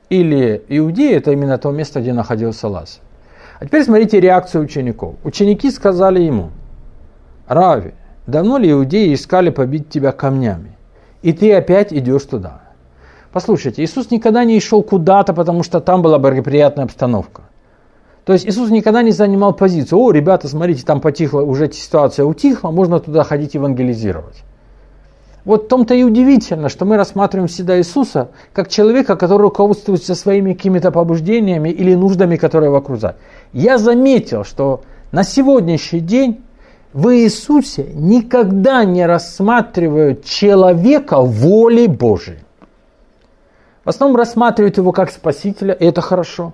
S1: или Иудея, это именно то место, где находился Лазарь. А теперь смотрите реакцию учеников. Ученики сказали ему: «Рави, давно ли иудеи искали побить тебя камнями? И ты опять идешь туда». Послушайте, Иисус никогда не шел куда-то, потому что там была благоприятная обстановка. То есть Иисус никогда не занимал позицию: «О, ребята, смотрите, там потихла, уже ситуация утихла, можно туда ходить евангелизировать». Вот в том-то и удивительно, что мы рассматриваем всегда Иисуса как человека, который руководствуется своими какими-то побуждениями или нуждами, которые его окружают. Я заметил, что на сегодняшний день в Иисусе никогда не рассматривают человека воли Божией. В основном рассматривают его как Спасителя, и это хорошо.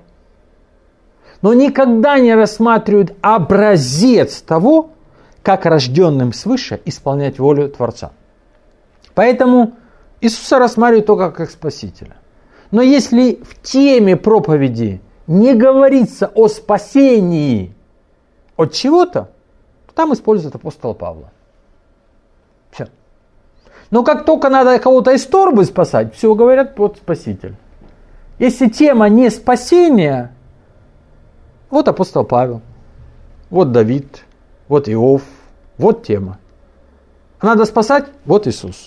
S1: Но никогда не рассматривают образец того, как рожденным свыше исполнять волю Творца. Поэтому Иисуса рассматривают только как Спасителя. Но если в теме проповеди не говорится о спасении от чего-то, там используют апостола Павла. Все. Но как только надо кого-то из торбы спасать, все говорят вот Спаситель. Если тема не спасения, вот апостол Павел, вот Давид, вот Иов, вот тема. Надо спасать, вот Иисус.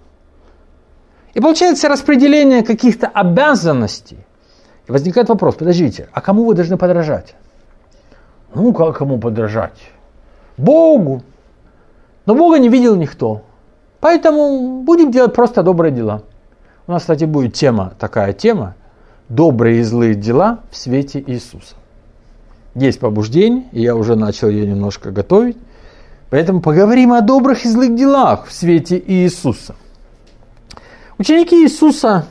S1: И получается распределение каких-то обязанностей. И возникает вопрос: подождите, а кому вы должны подражать? Ну, как кому подражать? Богу. Но Бога не видел никто. Поэтому будем делать просто добрые дела. У нас, кстати, будет такая тема: добрые и злые дела в свете Иисуса. Есть побуждение, и я уже начал ее немножко готовить. Поэтому поговорим о добрых и злых делах в свете Иисуса. Ученики Иисуса,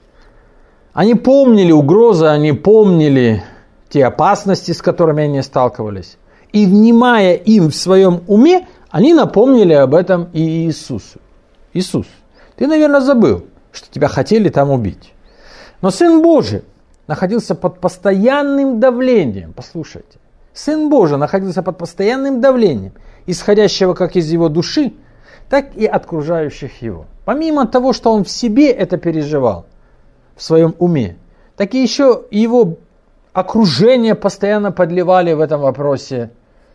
S1: они помнили угрозы, они помнили те опасности, с которыми они сталкивались. И, внимая им в своем уме, они напомнили об этом и Иисусу. Иисус, ты, наверное, забыл, что тебя хотели там убить. Но Сын Божий находился под постоянным давлением. Послушайте. Сын Божий находился под постоянным давлением, исходящего как из его души, так и от окружающих его. Помимо того, что он в себе это переживал, в своем уме, так и еще его окружение постоянно подливали в этом вопросе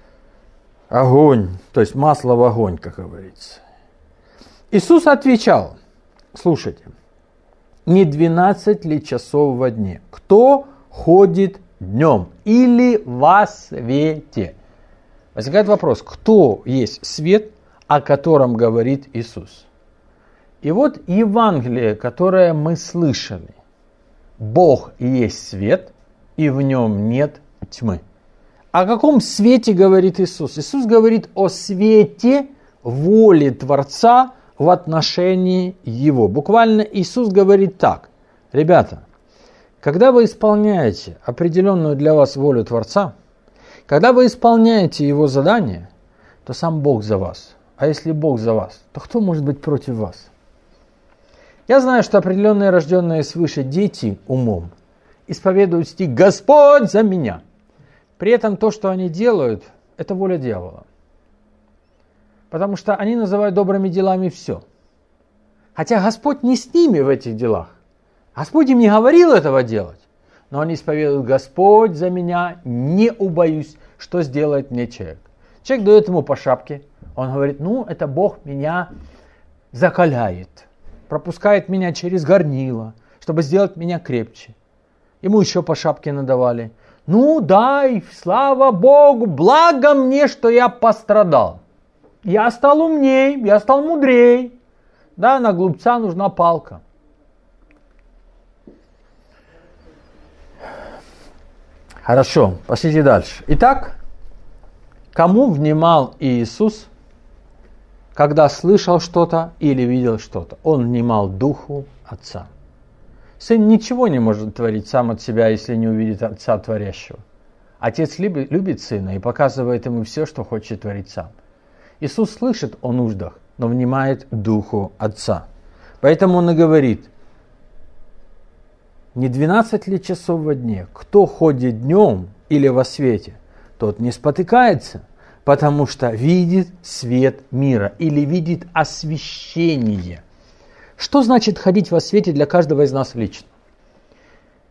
S1: огонь, то есть масло в огонь, как говорится. Иисус отвечал: слушайте, не 12 ли часов во дне? Кто ходит днем или во свете? Возникает вопрос: кто есть свет, о котором говорит Иисус? И вот Евангелие, которое мы слышали: Бог есть свет, и в нем нет тьмы. О каком свете говорит Иисус? Иисус говорит о свете воли Творца в отношении Его. Буквально Иисус говорит так: ребята, когда вы исполняете определенную для вас волю Творца, когда вы исполняете Его задание, то сам Бог за вас. А если Бог за вас, то кто может быть против вас? Я знаю, что определенные рожденные свыше дети умом исповедуют стих «Господь за меня». При этом то, что они делают, это воля дьявола. Потому что они называют добрыми делами все. Хотя Господь не с ними в этих делах. Господь им не говорил этого делать. Но они исповедуют: Господь за меня, не убоюсь, что сделает мне человек. Человек дает ему по шапке. Он говорит: ну, это Бог меня закаляет. Пропускает меня через горнило, чтобы сделать меня крепче. Ему еще по шапке надавали. Ну, дай, слава Богу, благо мне, что я пострадал. Я стал умней, я стал мудрей. Да, на глупца нужна палка. Хорошо, пошлите дальше. Итак, кому внимал Иисус, когда слышал что-то или видел что-то? Он внимал Духу Отца. Сын ничего не может творить сам от себя, если не увидит Отца Творящего. Отец любит Сына и показывает ему все, что хочет творить сам. Иисус слышит о нуждах, но внимает Духу Отца. Поэтому Он и говорит: не 12 ли часов во дне? Кто ходит днем или во свете, тот не спотыкается, потому что видит свет мира или видит освещение. Что значит ходить во свете для каждого из нас лично?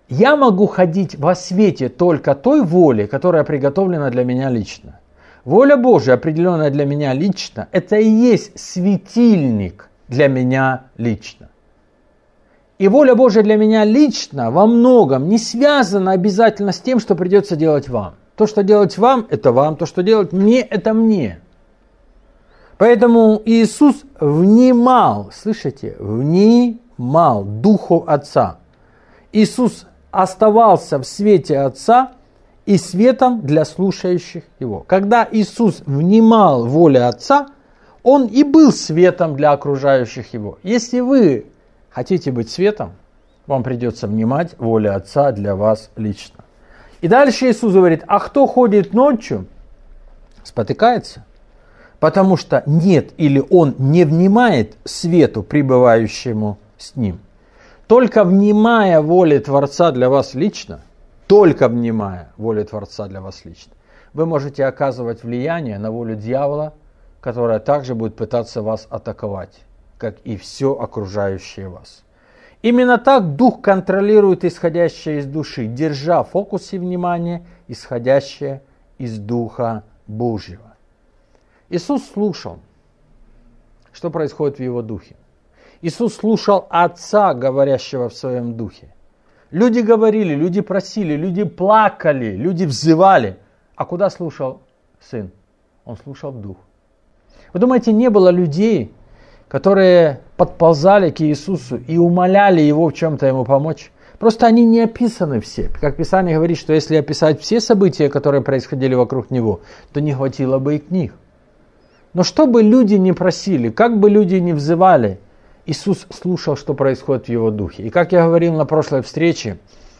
S1: Я могу ходить во свете только той воли, которая приготовлена для меня лично. Воля Божия, определенная для меня лично, это и есть светильник для меня лично. И воля Божия для меня лично во многом не связана обязательно с тем, что придется делать вам. То, что делать вам, это вам. То, что делать мне, это мне. Поэтому Иисус внимал, слышите, внимал Духу Отца. Иисус оставался в свете Отца и светом для слушающих Его. Когда Иисус внимал воле Отца, Он и был светом для окружающих Его. Если вы хотите быть светом, вам придется внимать воле Отца для вас лично. И дальше Иисус говорит, а кто ходит ночью, спотыкается, потому что нет или он не внимает свету, пребывающему с ним. Только внимая воле Творца для вас лично, только внимая воле Творца для вас лично, вы можете оказывать влияние на волю дьявола, которая также будет пытаться вас атаковать, как и все окружающее вас. Именно так Дух контролирует исходящее из души, держа в фокусе внимания исходящее из Духа Божьего. Иисус слушал, что происходит в Его Духе. Иисус слушал Отца, говорящего в Своем Духе. Люди говорили, люди просили, люди плакали, люди взывали. А куда слушал Сын? Он слушал в Дух. Вы думаете, не было людей, которые подползали к Иисусу и умоляли Его в чем-то Ему помочь? Просто они не описаны все. Как Писание говорит, что если описать все события, которые происходили вокруг Него, то не хватило бы и книг. Но что бы люди ни просили, как бы люди ни взывали, Иисус слушал, что происходит в Его Духе. И как я говорил на прошлой встрече,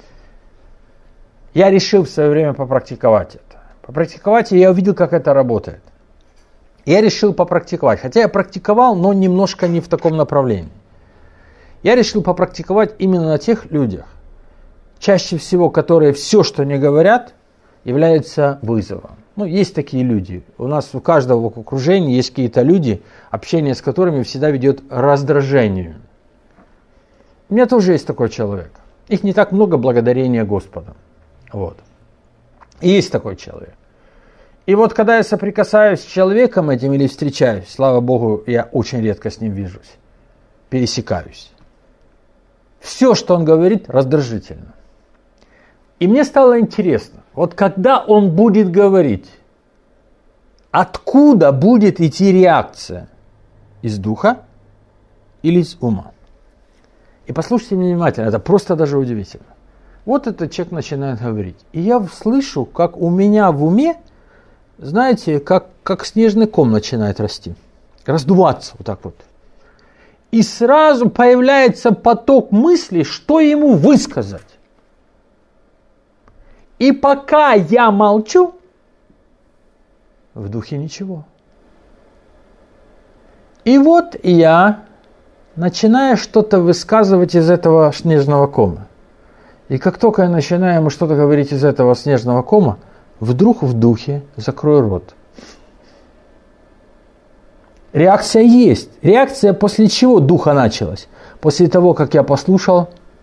S1: я решил в свое время попрактиковать это. Попрактиковать, и я увидел, как это работает. Я решил попрактиковать. Хотя я практиковал, но немножко не в таком направлении. Я решил попрактиковать именно на тех людях, чаще всего, которые все, что не говорят, являются вызовом. Ну, есть такие люди. У нас у каждого в окружении есть какие-то люди, общение с которыми всегда ведет к раздражению. У меня тоже есть такой человек. Их не так много, благодарения Господу. Вот. И есть такой человек. И вот когда я соприкасаюсь с человеком этим или встречаюсь, слава Богу, я очень редко с ним вижусь, пересекаюсь. Все, что он говорит, раздражительно. И мне стало интересно, вот когда он будет говорить, откуда будет идти реакция? Из духа или из ума? И послушайте меня внимательно, это просто даже удивительно. Вот этот человек начинает говорить. И я слышу, как у меня в уме, знаете, как снежный ком начинает расти, раздуваться вот так вот. И сразу появляется поток мыслей, что ему высказать. И пока я молчу, в духе ничего. И вот я начинаю что-то высказывать из этого снежного кома. И как только я начинаю ему что-то говорить из этого снежного кома, вдруг в духе закрою рот. Реакция есть. Реакция после чего духа началась? После того, как я послушал.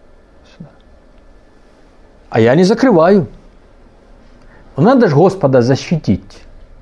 S1: А я не закрываю. Надо же Господа защитить.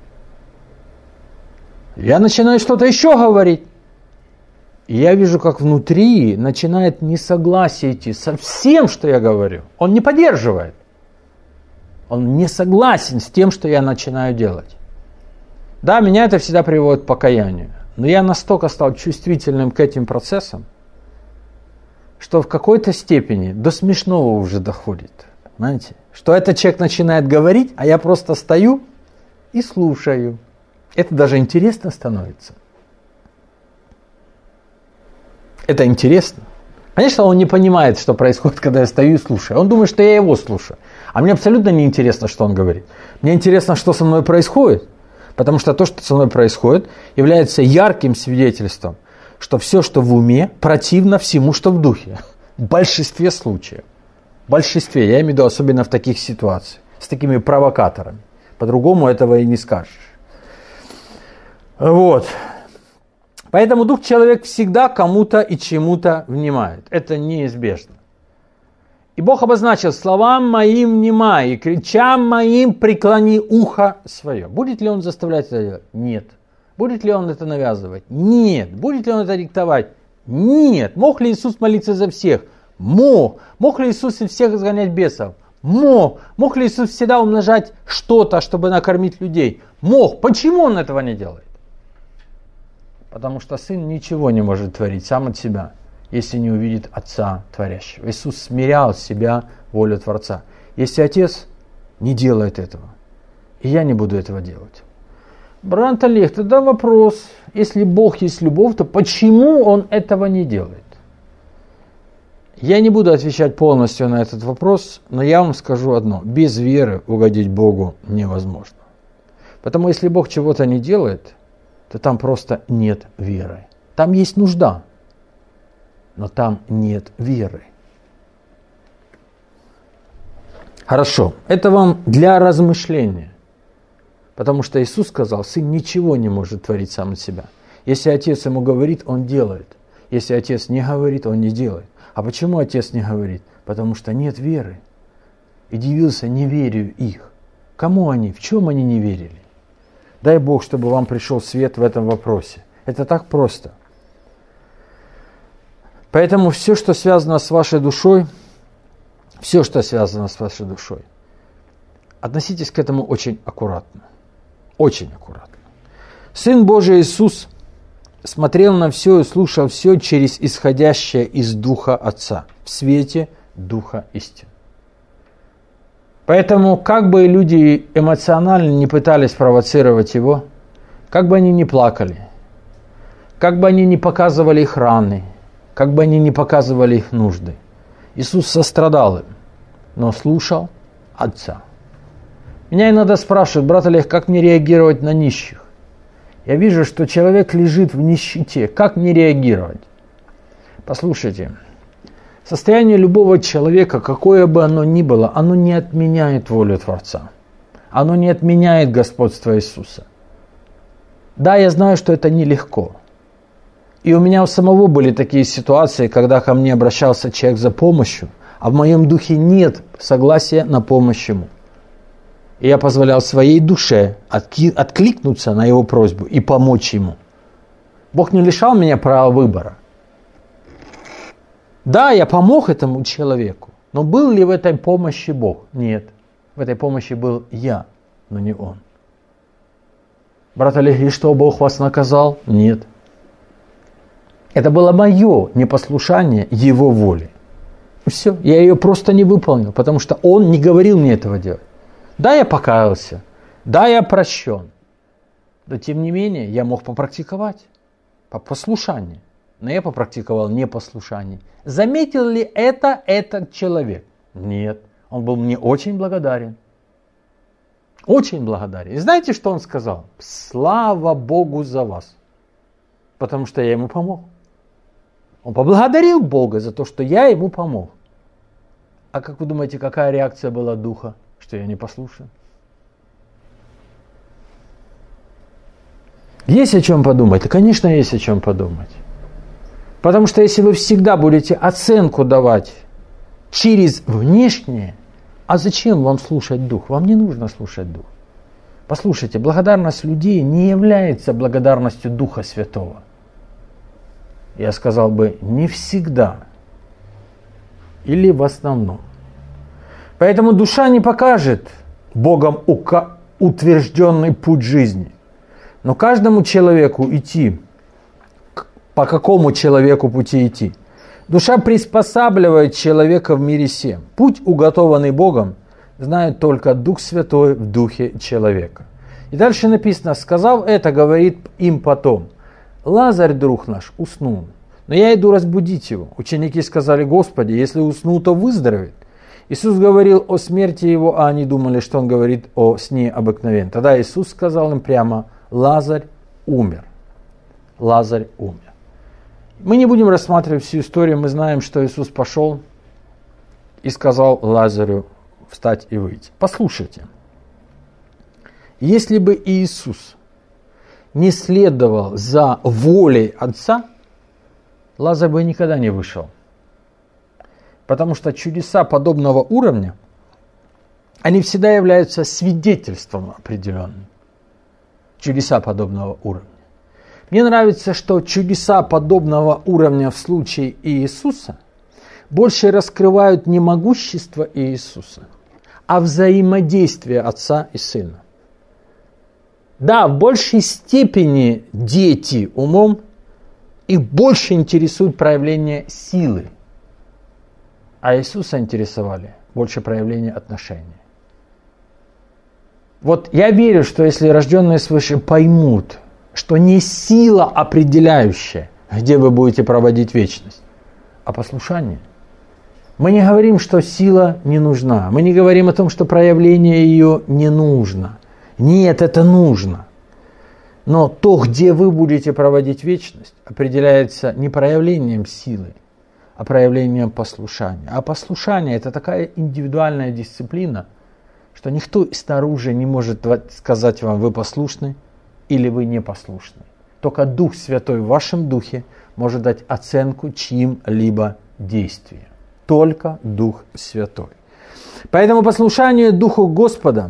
S1: Я начинаю что-то еще говорить. И я вижу, как внутри начинает несогласие идти со всем, что я говорю. Он не поддерживает. Он не согласен с тем, что я начинаю делать. Да, меня это всегда приводит к покаянию. Но я настолько стал чувствительным к этим процессам, что в какой-то степени до смешного уже доходит. Понимаете? Что этот человек начинает говорить, а я просто стою и слушаю. Это даже интересно становится. Это интересно. Конечно, он не понимает, что происходит, когда я стою и слушаю. Он думает, что я его слушаю. А мне абсолютно не интересно, что он говорит. Мне интересно, что со мной происходит. Потому что то, что со мной происходит, является ярким свидетельством, что все, что в уме, противно всему, что в духе. В большинстве случаев. В большинстве, я имею в виду, особенно в таких ситуациях, с такими провокаторами. По-другому этого и не скажешь. Вот. Поэтому дух человек всегда кому-то и чему-то внимает. Это неизбежно. И Бог обозначил: словам моим внимай, и кричам моим преклони ухо свое. Будет ли он заставлять это делать? Нет. Будет ли он это навязывать? Нет. Будет ли он это диктовать? Нет. Мог ли Иисус молиться за всех? Мог. Мог ли Иисус всех изгонять бесов? Мог. Мог ли Иисус всегда умножать что-то, чтобы накормить людей? Мог. Почему он этого не делает? Потому что Сын ничего не может творить сам от себя, если не увидит Отца Творящего. Иисус смирял себя волю Творца. Если Отец не делает этого, и я не буду этого делать. Брат Олег, тогда вопрос: если Бог есть любовь, то почему Он этого не делает? Я не буду отвечать полностью на этот вопрос, но я вам скажу одно: без веры угодить Богу невозможно. Потому если Бог чего-то не делает, то там просто нет веры. Там есть нужда, но там нет веры. Хорошо, это вам для размышления. Потому что Иисус сказал: Сын ничего не может творить сам от себя. Если Отец ему говорит, Он делает. Если Отец не говорит, Он не делает. А почему Отец не говорит? Потому что нет веры. И дивился неверию их. Кому они? В чем они не верили? Дай Бог, чтобы вам пришел свет в этом вопросе. Это так просто. Поэтому все, что связано с вашей душой, относитесь к этому очень аккуратно. Очень аккуратно. Сын Божий Иисус смотрел на все и слушал все через исходящее из Духа Отца, в свете Духа истины. Поэтому, как бы люди эмоционально не пытались провоцировать Его, как бы они ни плакали, как бы они ни показывали их раны, как бы они ни показывали их нужды, Иисус сострадал им, но слушал Отца. Меня иногда спрашивают: брат Олег, как мне реагировать на нищих? Я вижу, что человек лежит в нищете. Как мне реагировать? Послушайте, состояние любого человека, какое бы оно ни было, оно не отменяет волю Творца. Оно не отменяет господство Иисуса. Да, я знаю, что это нелегко. И у меня у самого были такие ситуации, когда ко мне обращался человек за помощью, а в моем духе нет согласия на помощь ему. И я позволял своей душе откликнуться на его просьбу и помочь ему. Бог не лишал меня права выбора. Да, я помог этому человеку, но был ли в этой помощи Бог? Нет. В этой помощи был я, но не он. Брат Олег, и что, Бог вас наказал? Нет. Это было мое непослушание Его воле. И все, я ее просто не выполнил, потому что Он не говорил мне этого делать. Да, я покаялся, да, я прощен, но тем не менее я мог попрактиковать по послушанию, но я попрактиковал непослушание. Заметил ли это этот человек? Нет, он был мне очень благодарен. Очень благодарен. И знаете, что он сказал? Слава Богу за вас, потому что я ему помог. Он поблагодарил Бога за то, что я ему помог. А как вы думаете, какая реакция была духа? Что я не послушен? Есть о чем подумать? Да, конечно, есть о чем подумать. Потому что если вы всегда будете оценку давать через внешнее, а зачем вам слушать Дух? Вам не нужно слушать Дух. Послушайте, благодарность людей не является благодарностью Духа Святого. Я сказал бы, не всегда. Или в основном. Поэтому душа не покажет Богом утвержденный путь жизни. Но каждому человеку идти, по какому человеку пути идти. Душа приспосабливает человека в мире сем. Путь, уготованный Богом, знает только Дух Святой в духе человека. И дальше написано: сказав это, говорит им потом: Лазарь, друг наш, уснул, но я иду разбудить его. Ученики сказали: Господи, если уснул, то выздоровеет. Иисус говорил о смерти его, а они думали, что он говорит о сне обыкновенном. Тогда Иисус сказал им прямо: Лазарь умер. Лазарь умер. Мы не будем рассматривать всю историю, мы знаем, что Иисус пошел и сказал Лазарю встать и выйти. Послушайте, если бы Иисус не следовал за волей Отца, Лазарь бы никогда не вышел. Потому что чудеса подобного уровня, они всегда являются свидетельством определенным. Чудеса подобного уровня. Мне нравится, что чудеса подобного уровня в случае Иисуса больше раскрывают не могущество Иисуса, а взаимодействие Отца и Сына. Да, в большей степени дети умом, их больше интересует проявление силы, а Иисуса интересовали больше проявления отношений. Вот я верю, что если рожденные свыше поймут, что не сила определяющая, где вы будете проводить вечность, а послушание. Мы не говорим, что сила не нужна. Мы не говорим о том, что проявление ее не нужно. Нет, это нужно. Но то, где вы будете проводить вечность, определяется не проявлением силы, а проявлением послушания. А послушание – это такая индивидуальная дисциплина, что никто снаружи не может сказать вам, вы послушны или вы непослушны. Только Дух Святой в вашем духе может дать оценку чьим-либо действиям. Только Дух Святой. Поэтому послушание Духу Господа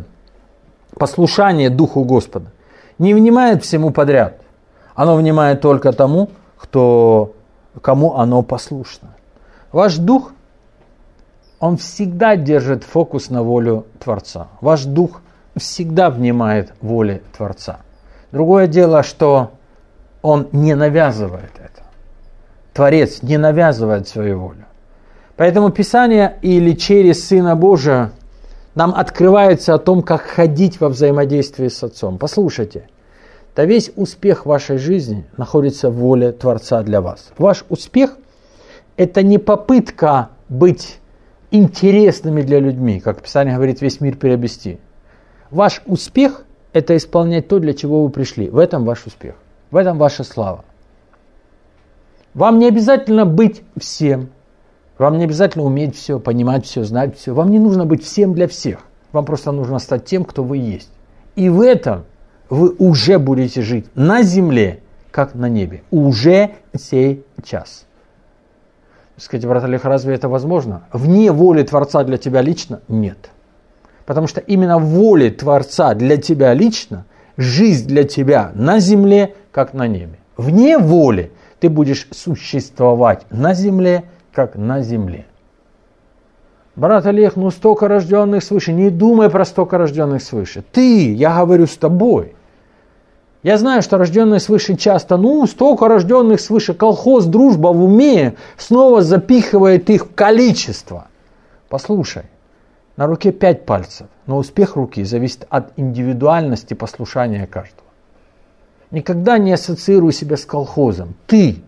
S1: не внимает всему подряд. Оно внимает только тому, кому оно послушно. Ваш Дух, он всегда держит фокус на волю Творца. Ваш Дух всегда внимает воле Творца. Другое дело, что он не навязывает это. Творец не навязывает свою волю. Поэтому Писание или через Сына Божия нам открывается о том, как ходить во взаимодействии с Отцом. Послушайте, да весь успех вашей жизни находится в воле Творца для вас. Ваш успех – это не попытка быть интересными для людей, как Писание говорит, весь мир приобрести. Ваш успех – это исполнять то, для чего вы пришли. В этом ваш успех, в этом ваша слава. Вам не обязательно быть всем, вам не обязательно уметь все, понимать все, знать все. Вам не нужно быть всем для всех. Вам просто нужно стать тем, кто вы есть. И в этом вы уже будете жить на земле, как на небе. Уже сейчас. Скажите, брат Олег, разве это возможно? Вне воли Творца для тебя лично? Нет. Потому что именно в воле Творца для тебя лично жизнь для тебя на земле, как на небе. Вне воли ты будешь существовать на земле, как на земле. Брат Олег, столько рожденных свыше. Не думай про столько рожденных свыше. Я говорю с тобой. Я знаю, что рожденные свыше часто, столько рожденных свыше, колхоз, дружба в уме, снова запихивает их в количество. Послушай, на руке 5 пальцев, но успех руки зависит от индивидуальности послушания каждого. Никогда не ассоциируй себя с колхозом. Ты.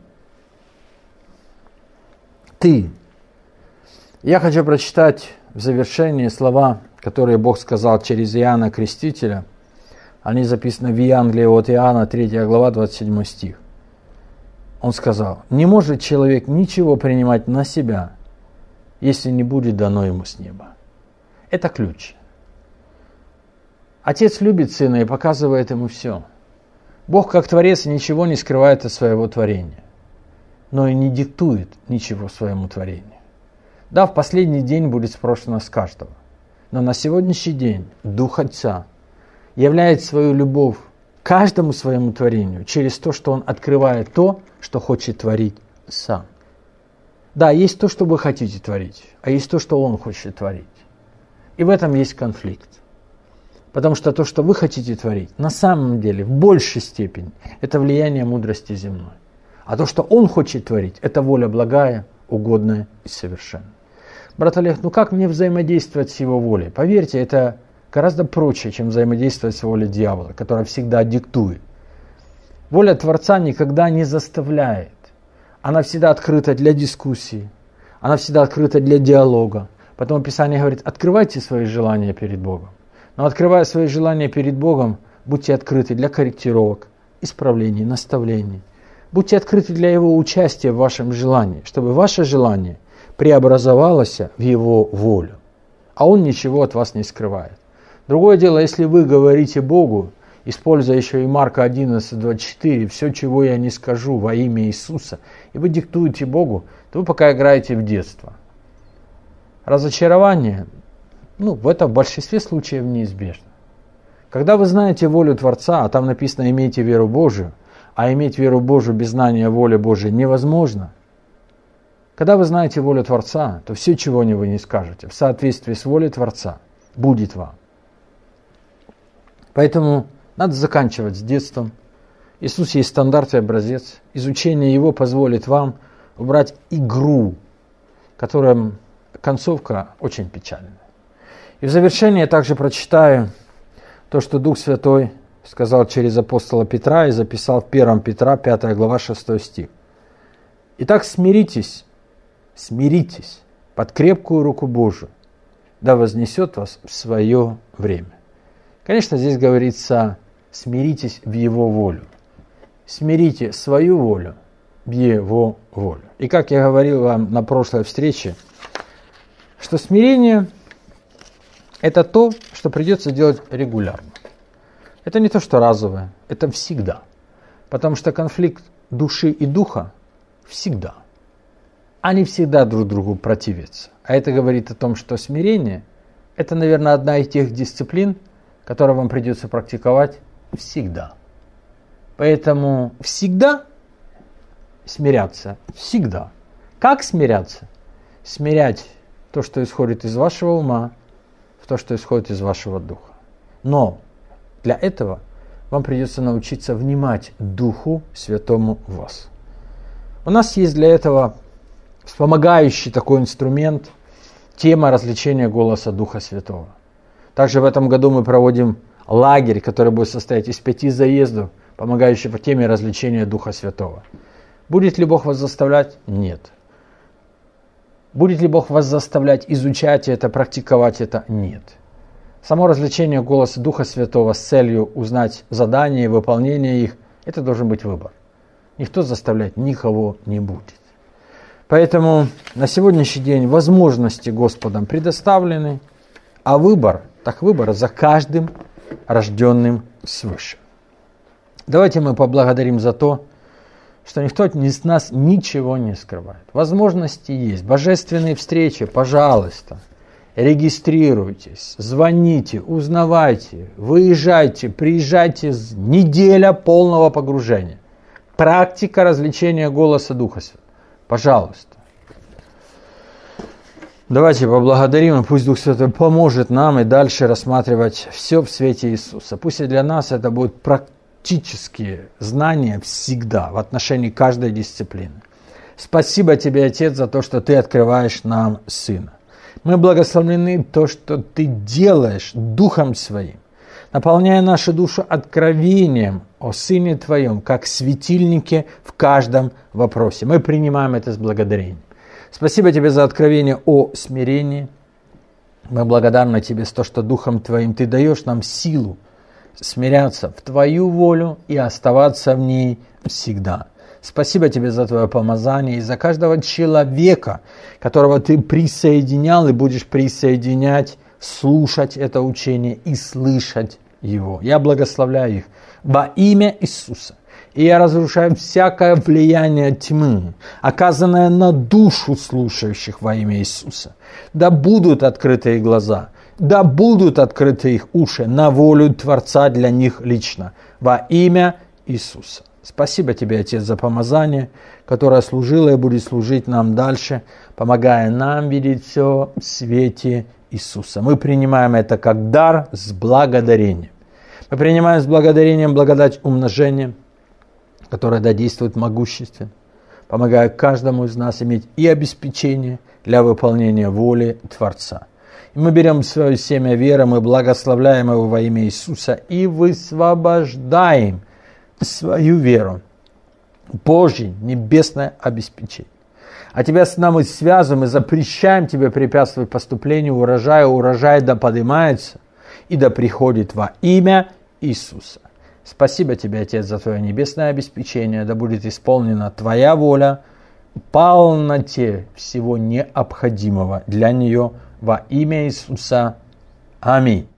S1: Я хочу прочитать в завершении слова, которые Бог сказал через Иоанна Крестителя. Они записаны в Евангелии от Иоанна, 3 глава, 27 стих. Он сказал: «Не может человек ничего принимать на себя, если не будет дано ему с неба». Это ключ. Отец любит Сына и показывает ему все. Бог, как Творец, ничего не скрывает от своего творения, но и не диктует ничего своему творению. Да, в последний день будет спрошено с каждого, но на сегодняшний день Дух Отца являет свою любовь каждому своему творению через то, что Он открывает то, что хочет творить сам. Да, есть то, что вы хотите творить, а есть то, что Он хочет творить. И в этом есть конфликт. Потому что то, что вы хотите творить, на самом деле, в большей степени, это влияние мудрости земной. А то, что Он хочет творить, это воля благая, угодная и совершенная. Брат Олег, как мне взаимодействовать с Его волей? Поверьте, это гораздо проще, чем взаимодействовать с волей дьявола, которая всегда диктует. Воля Творца никогда не заставляет. Она всегда открыта для дискуссии, она всегда открыта для диалога. Потом Писание говорит: открывайте свои желания перед Богом. Но открывая свои желания перед Богом, будьте открыты для корректировок, исправлений, наставлений. Будьте открыты для Его участия в вашем желании, чтобы ваше желание преобразовалось в Его волю. А Он ничего от вас не скрывает. Другое дело, если вы говорите Богу, используя еще и Марка 11:24, все, чего я не скажу во имя Иисуса, и вы диктуете Богу, то вы пока играете в детство. разочарование, в этом в большинстве случаев неизбежно. Когда вы знаете волю Творца, а там написано «имейте веру Божию», а иметь веру Божию без знания воли Божией невозможно. Когда вы знаете волю Творца, то все, чего вы не скажете, в соответствии с волей Творца, будет вам. Поэтому надо заканчивать с детством. Иисус есть стандарт и образец. Изучение Его позволит вам убрать игру, которая концовка очень печальная. И в завершение я также прочитаю то, что Дух Святой сказал через апостола Петра и записал в 1 Петра, 5 глава, 6 стих. «Итак, смиритесь под крепкую руку Божию, да вознесет вас в свое время». Конечно, здесь говорится, смиритесь в Его волю. Смирите свою волю в Его волю. И как я говорил вам на прошлой встрече, что смирение – это то, что придется делать регулярно. Это не то, что разовое, это всегда. Потому что конфликт души и духа всегда. Они всегда друг другу противятся. А это говорит о том, что смирение – это, наверное, одна из тех дисциплин, которую вам придется практиковать всегда. Поэтому всегда смиряться. Всегда. Как смиряться? Смирять то, что исходит из вашего ума, в то, что исходит из вашего духа. Но для этого вам придется научиться внимать Духу Святому в вас. У нас есть для этого вспомогающий такой инструмент, тема развлечения голоса Духа Святого. Также в этом году мы проводим лагерь, который будет состоять из 5 заездов, помогающих по теме развлечения Духа Святого. Будет ли Бог вас заставлять? Нет. Будет ли Бог вас заставлять изучать это, практиковать это? Нет. Само развлечение голоса Духа Святого с целью узнать задания и выполнение их, это должен быть выбор. Никто заставлять никого не будет. Поэтому на сегодняшний день возможности Господом предоставлены, а выбор за каждым рожденным свыше. Давайте мы поблагодарим за то, что никто из нас ничего не скрывает. Возможности есть, божественные встречи, пожалуйста, регистрируйтесь, звоните, узнавайте, выезжайте, приезжайте, неделя полного погружения. Практика развлечения голоса Духа Святого. Пожалуйста. Давайте поблагодарим, и пусть Дух Святой поможет нам и дальше рассматривать все в свете Иисуса. Пусть и для нас это будут практические знания всегда в отношении каждой дисциплины. Спасибо Тебе, Отец, за то, что Ты открываешь нам Сына. Мы благословлены то, что Ты делаешь Духом Своим, наполняя нашу душу откровением о Сыне Твоем, как светильнике в каждом вопросе. Мы принимаем это с благодарением. Спасибо Тебе за откровение о смирении. Мы благодарны Тебе за то, что Духом Твоим Ты даешь нам силу смиряться в Твою волю и оставаться в ней всегда. Спасибо Тебе за Твое помазание и за каждого человека, которого Ты присоединял и будешь присоединять, слушать это учение и слышать его. Я благословляю их во имя Иисуса. И я разрушаю всякое влияние тьмы, оказанное на душу слушающих во имя Иисуса. Да будут открыты их глаза, да будут открыты их уши на волю Творца для них лично во имя Иисуса. Спасибо Тебе, Отец, за помазание, которое служило и будет служить нам дальше, помогая нам видеть все в свете Иисуса. Мы принимаем это как дар с благодарением. Мы принимаем с благодарением благодать умножения, которая действует могущественно, помогая каждому из нас иметь и обеспечение для выполнения воли Творца. И мы берем свое семя веры, мы благословляем его во имя Иисуса и высвобождаем свою веру, Божье небесное обеспечение. А Тебя с нами связываем и запрещаем Тебе препятствовать поступлению урожая. Урожай да поднимается и да приходит во имя Иисуса. Спасибо Тебе, Отец, за Твое небесное обеспечение, да будет исполнена Твоя воля в полноте всего необходимого для нее во имя Иисуса. Аминь.